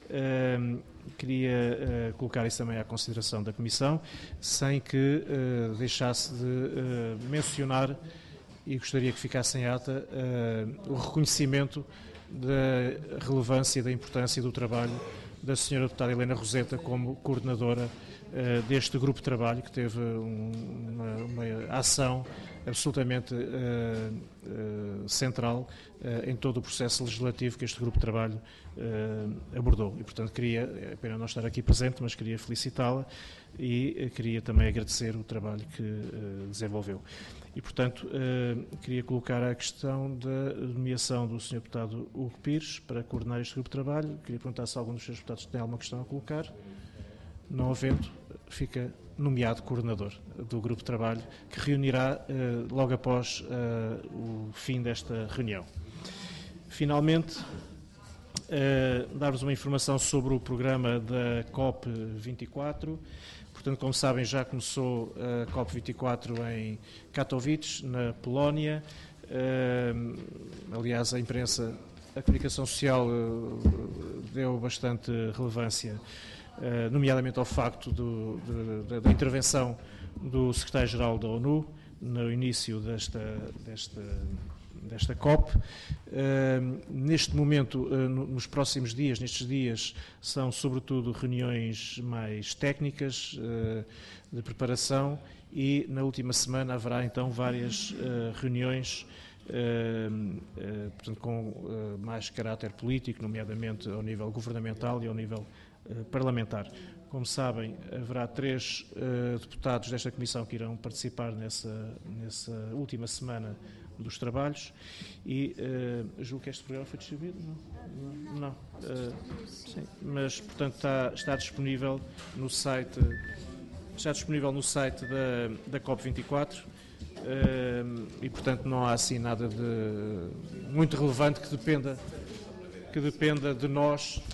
Speaker 1: Queria colocar isso também à consideração da Comissão, sem que deixasse de mencionar, e gostaria que ficasse em ata, o reconhecimento da relevância e da importância do trabalho da Sra. Deputada Helena Roseta como coordenadora deste grupo de trabalho, que teve uma ação absolutamente central em todo o processo legislativo que este grupo de trabalho abordou. E, portanto, é pena não estar aqui presente, mas queria felicitá-la e queria também agradecer o trabalho que desenvolveu. E, portanto, queria colocar a questão da nomeação do Sr. Deputado Hugo Pires para coordenar este grupo de trabalho. Queria perguntar se algum dos seus deputados tem alguma questão a colocar. Não havendo, fica nomeado coordenador do grupo de trabalho, que reunirá logo após o fim desta reunião. Finalmente, dar-vos uma informação sobre o programa da COP24. Portanto, como sabem, já começou a COP24 em Katowice, na Polónia. Aliás, a imprensa, a comunicação social deu bastante relevância, nomeadamente ao facto da intervenção do secretário-geral da ONU no início desta COP. Neste momento, nestes dias, são sobretudo reuniões mais técnicas de preparação e na última semana haverá então várias reuniões portanto, com mais caráter político, nomeadamente ao nível governamental e ao nível parlamentar. Como sabem, haverá 3 deputados desta Comissão que irão participar nessa última semana dos trabalhos e julgo que este programa foi distribuído? Não. Sim, mas, portanto, está disponível no site da COP24 e, portanto, não há assim nada de muito relevante que dependa de nós.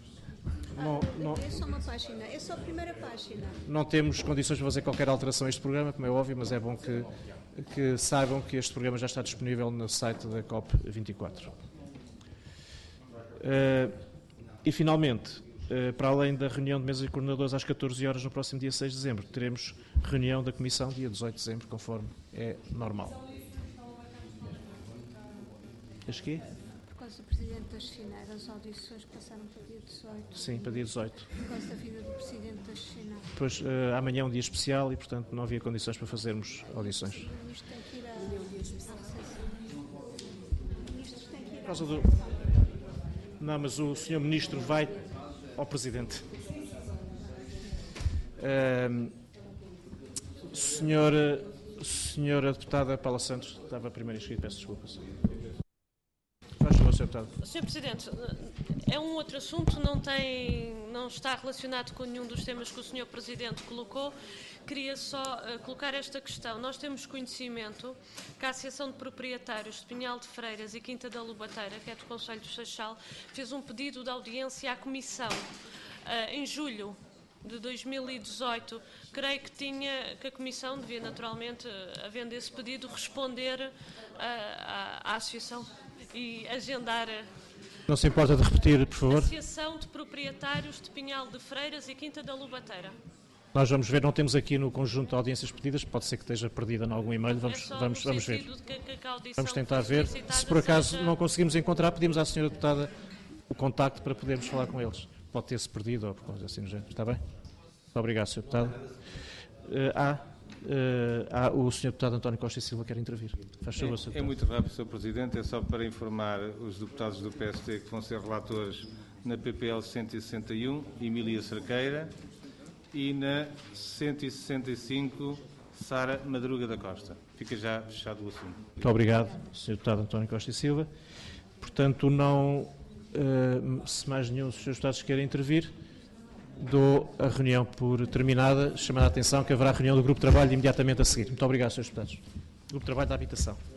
Speaker 12: É só uma página, é só a primeira página.
Speaker 1: Não temos condições para fazer qualquer alteração a este programa, como é óbvio, mas é bom que saibam que este programa já está disponível no site da COP24. E, finalmente, para além da reunião de mesa de coordenadores às 14 horas no próximo dia 6 de dezembro, teremos reunião da Comissão dia 18 de dezembro, conforme é normal. Acho que
Speaker 12: Por causa do Presidente das China, as audições passaram para dia 18.
Speaker 1: Sim, para dia 18.
Speaker 12: Por causa da vida do Presidente das China.
Speaker 1: Pois, amanhã é um dia especial e, portanto, não havia condições para fazermos audições.
Speaker 12: O Ministro tem que ir à recepção. O Ministro tem que ir
Speaker 1: Por causa do... Não, mas o Sr. Ministro vai ao Presidente. Senhora Deputada Paula Santos, estava primeiro inscrito, peço desculpas. Faz favor, Sr. Deputado.
Speaker 6: Sr. Presidente, é um outro assunto, não está relacionado com nenhum dos temas que o Sr. Presidente colocou. Queria só colocar esta questão. Nós temos conhecimento que a Associação de Proprietários de Pinhal de Freiras e Quinta da Lobateira, que é do Conselho do Seixal, fez um pedido de audiência à Comissão em julho de 2018. Creio que a Comissão devia, naturalmente, havendo esse pedido, responder à Associação e agendar.
Speaker 1: Não se importa de repetir, por favor?
Speaker 6: Associação de Proprietários de Pinhal de Freiras e Quinta da Lobateira.
Speaker 1: Nós vamos ver, não temos aqui no conjunto de audiências pedidas, pode ser que esteja perdida em algum e-mail, vamos ver. Vamos tentar ver. Se por acaso não conseguimos encontrar, pedimos à Sra. Deputada o contacto para podermos falar com eles. Pode ter-se perdido ou por coisa assim no género. Está bem? Muito obrigado, Sr. Deputado. O Sr. Deputado António Costa e Silva quer intervir. Faz favor, Sr. Deputado.
Speaker 2: É muito rápido, Sr. Presidente. É só para informar os deputados do PSD que vão ser relatores na PPL 161, Emília Cerqueira, e na 165, Sara Madruga da Costa. Fica já fechado o assunto.
Speaker 1: Muito obrigado, Sr. Deputado António Costa e Silva. Portanto, não, se mais nenhum dos Srs. Deputados queira intervir, dou a reunião por terminada, chamando a atenção que haverá reunião do Grupo de Trabalho imediatamente a seguir. Muito obrigado, Srs. Deputados. Grupo de Trabalho da Habitação.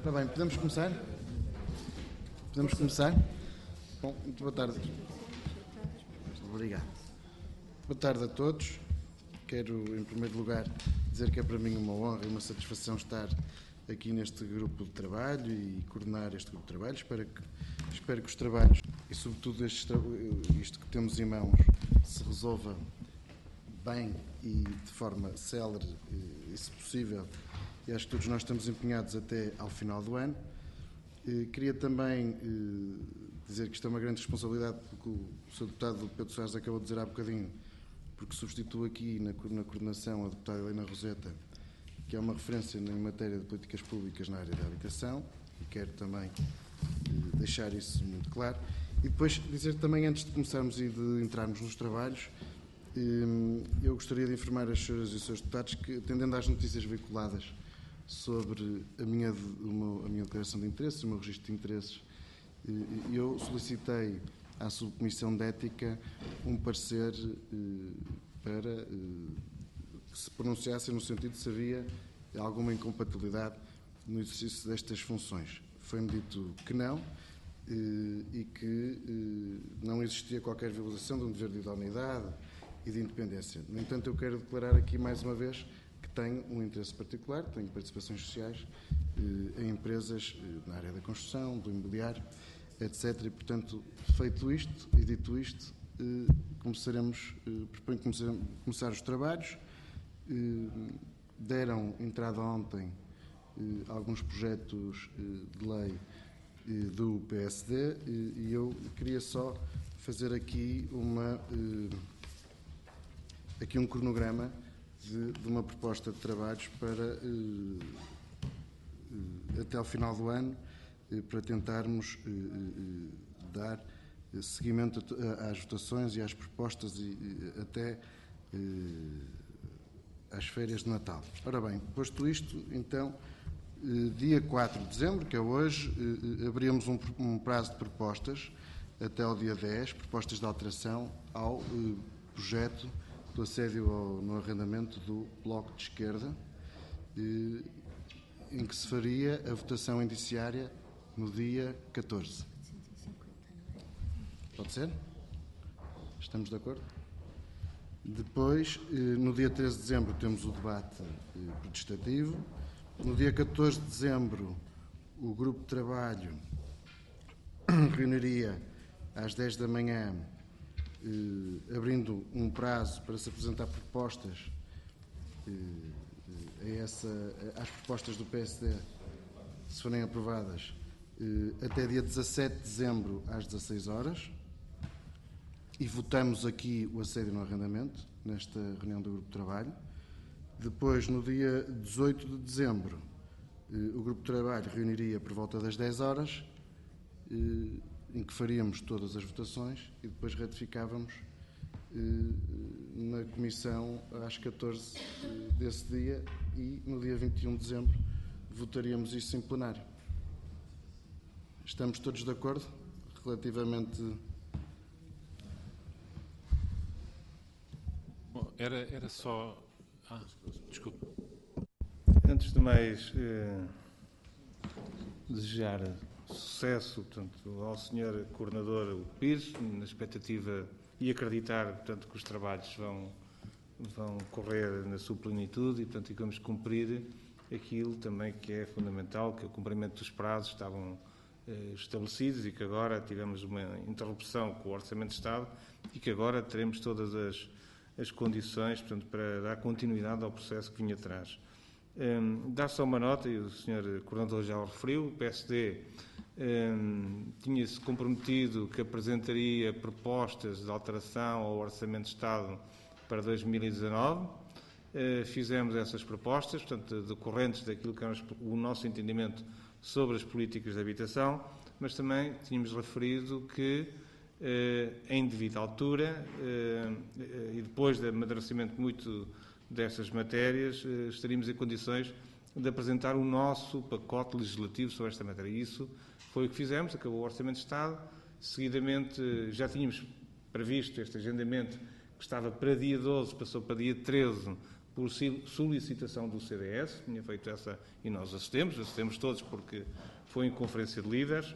Speaker 13: Ora bem, podemos começar? Podemos começar? Bom, muito boa tarde. Obrigado. Boa tarde a todos. Quero, em primeiro lugar, dizer que é para mim uma honra e uma satisfação estar aqui neste grupo de trabalho e coordenar este grupo de trabalho. Espero que os trabalhos, e sobretudo isto que temos em mãos, se resolva bem e de forma célere e, se possível, e acho que todos nós estamos empenhados até ao final do ano. Queria também dizer que isto é uma grande responsabilidade, porque o Sr. Deputado Pedro Soares acabou de dizer há bocadinho, porque substituo aqui na coordenação a deputada Helena Roseta, que é uma referência em matéria de políticas públicas na área da habitação, e quero também deixar isso muito claro. E depois dizer também, antes de começarmos e de entrarmos nos trabalhos, eu gostaria de informar as senhoras e os senhores deputados que, atendendo às notícias veiculadas sobre a minha declaração de interesses, o meu registro de interesses, eu solicitei à Subcomissão de Ética um parecer para que se pronunciasse no sentido de se havia alguma incompatibilidade no exercício destas funções. Foi-me dito que não e que não existia qualquer violação de um dever de idoneidade e de independência. No entanto, eu quero declarar aqui mais uma vez que tenho um interesse particular, tenho participações sociais em empresas na área da construção, do imobiliário, etc. E, portanto, feito isto e dito isto, proponho começar os trabalhos. Deram entrada ontem alguns projetos de lei do PSD e eu queria só fazer aqui um cronograma de uma proposta de trabalhos para até ao final do ano, para tentarmos dar seguimento às votações e às propostas até às férias de Natal. Ora bem, posto isto, então, dia 4 de dezembro, que é hoje, abrimos um prazo de propostas até ao dia 10, propostas de alteração ao projeto do assédio no arrendamento do Bloco de Esquerda, em que se faria a votação indiciária no dia 14. Pode ser? Estamos de acordo? Depois, no dia 13 de dezembro, temos o debate protestativo. No dia 14 de dezembro, o grupo de trabalho reuniria às 10 da manhã, abrindo um prazo para se apresentar propostas às propostas do PSD, se forem aprovadas, até dia 17 de dezembro às 16 horas. E votamos aqui o assédio no arrendamento, nesta reunião do grupo de trabalho. Depois, no dia 18 de dezembro, o grupo de trabalho reuniria por volta das 10 horas, em que faríamos todas as votações e depois ratificávamos na comissão às 14 desse dia e no dia 21 de dezembro votaríamos isso em plenário. Estamos todos de acordo relativamente...
Speaker 2: Bom, era só... desculpe. Antes de mais, desejar sucesso, portanto, ao Sr. Coordenador Pires, na expectativa e acreditar, portanto, que os trabalhos vão correr na sua plenitude e, portanto, e vamos cumprir aquilo também que é fundamental, que é o cumprimento dos prazos que estavam estabelecidos e que agora tivemos uma interrupção com o Orçamento de Estado e que agora teremos todas as condições, portanto, para dar continuidade ao processo que vinha atrás. Dar só uma nota, e o Sr. Coordenador já o referiu, o PSD tinha-se comprometido que apresentaria propostas de alteração ao Orçamento de Estado para 2019. Fizemos essas propostas, portanto, decorrentes daquilo que é o nosso entendimento sobre as políticas de habitação, mas também tínhamos referido que, em devida altura, e depois do amadurecimento muito destas matérias, estaríamos em condições de apresentar o nosso pacote legislativo sobre esta matéria. E isso foi o que fizemos, acabou o Orçamento de Estado, seguidamente já tínhamos previsto este agendamento que que estava para dia 12, passou para dia 13, por solicitação do CDS, tinha feito essa, e nós assistemos todos porque foi em conferência de líderes,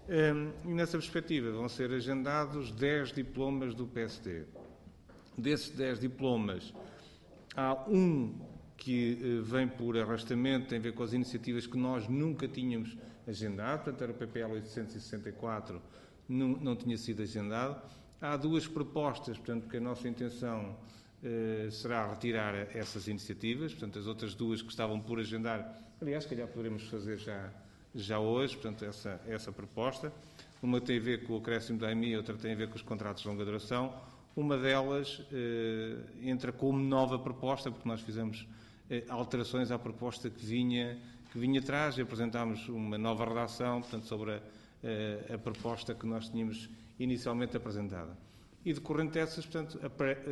Speaker 2: e nessa perspectiva vão ser agendados 10 diplomas do PSD. Desses 10 diplomas, há um que vem por arrastamento, tem a ver com as iniciativas que nós nunca tínhamos agendado, portanto era o PPL 864, não tinha sido agendado. Há duas propostas, portanto, que a nossa intenção será retirar essas iniciativas, portanto, as outras duas que estavam por agendar, aliás, se calhar poderemos fazer já hoje, portanto, essa proposta. Uma tem a ver com o acréscimo da AMI, outra tem a ver com os contratos de longa duração. Uma delas entra como nova proposta, porque nós fizemos alterações à proposta que vinha atrás e apresentámos uma nova redação, portanto, sobre a proposta que nós tínhamos inicialmente apresentada. E decorrente dessas, portanto,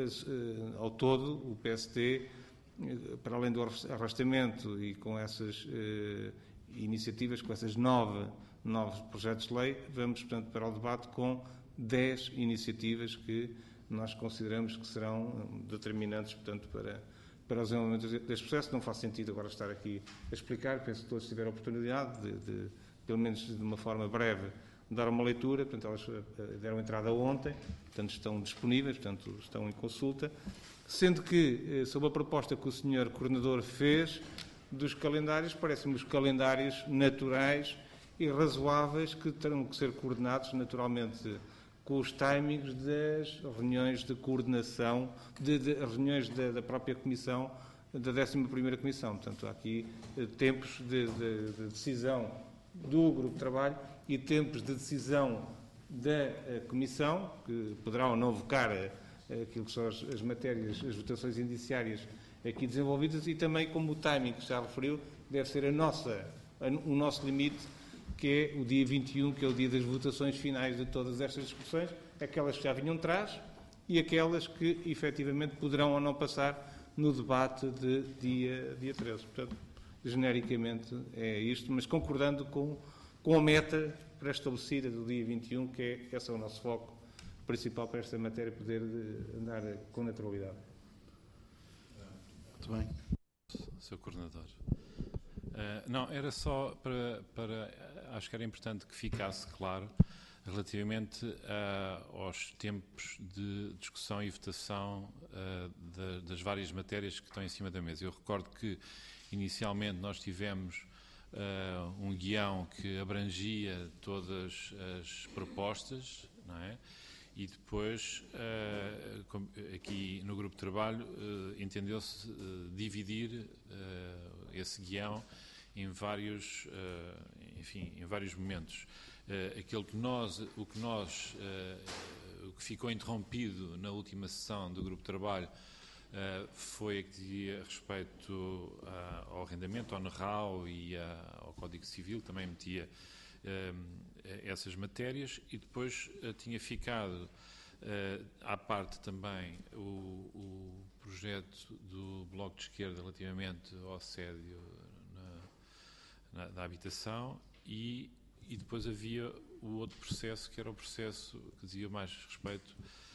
Speaker 2: ao todo, o PSD, para além do arrastamento e com essas iniciativas, com esses novos projetos de lei, vamos, portanto, para o debate com 10 iniciativas que nós consideramos que serão determinantes, portanto, para o desenvolvimento deste processo. Não faz sentido agora estar aqui a explicar, penso que todos tiveram a oportunidade de pelo menos de uma forma breve, dar uma leitura, portanto, elas deram entrada ontem, portanto, estão disponíveis, portanto, estão em consulta, sendo que, sob a proposta que o Sr. Coordenador fez dos calendários, parecem-me os calendários naturais e razoáveis que terão que ser coordenados, naturalmente, com os timings das reuniões de coordenação, de reuniões da própria Comissão, da 11ª Comissão. Portanto, há aqui tempos de decisão do Grupo de Trabalho e tempos de decisão da Comissão, que poderá ou não vocar aquilo que são as matérias, as votações indiciárias aqui desenvolvidas, e também como o timing que já referiu, deve ser o nosso limite, que é o dia 21, que é o dia das votações finais de todas estas discussões, aquelas que já vinham atrás e aquelas que efetivamente poderão ou não passar no debate de dia 13. Portanto, genericamente é isto, mas concordando com a meta pré-estabelecida do dia 21, que é esse é o nosso foco principal para esta matéria, poder andar com naturalidade.
Speaker 13: Muito bem.
Speaker 14: Sr. Coordenador. Não, era só para... Acho que era importante que ficasse claro relativamente aos tempos de discussão e votação das várias matérias que estão em cima da mesa. Eu recordo que inicialmente nós tivemos um guião que abrangia todas as propostas, não é? E depois, aqui no grupo de trabalho, entendeu-se dividir esse guião em vários, em vários momentos. O que ficou interrompido na última sessão do grupo de trabalho foi a que dizia respeito ao arrendamento, ao NRAU e ao Código Civil, também metia essas matérias, e depois tinha ficado à parte também o projeto do Bloco de Esquerda relativamente ao assédio da habitação, e depois havia o outro processo, que era o processo que dizia mais respeito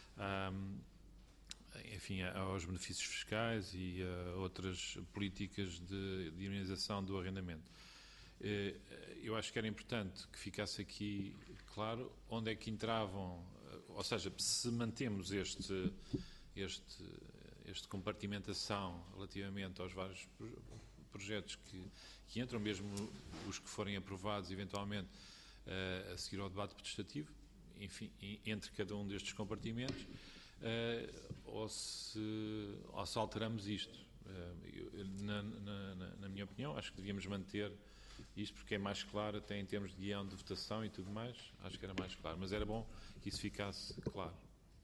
Speaker 14: aos benefícios fiscais e a outras políticas de dinamização do arrendamento. Eu acho que era importante que ficasse aqui claro onde é que entravam, ou seja, se mantemos este compartimentação relativamente aos vários projetos que entram, mesmo os que forem aprovados eventualmente a seguir ao debate protestativo, enfim, entre cada um destes compartimentos, ou se alteramos isto. Na minha opinião, acho que devíamos manter isto porque é mais claro, até em termos de guião de votação e tudo mais, acho que era mais claro, mas era bom que isso ficasse claro.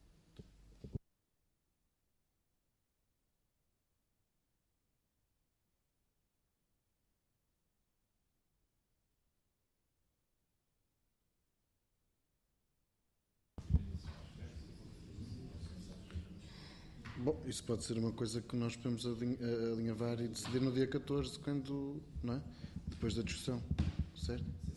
Speaker 13: Bom, isso pode ser uma coisa que nós podemos alinhavar e decidir no dia 14, quando, não é? Depois da discussão, certo?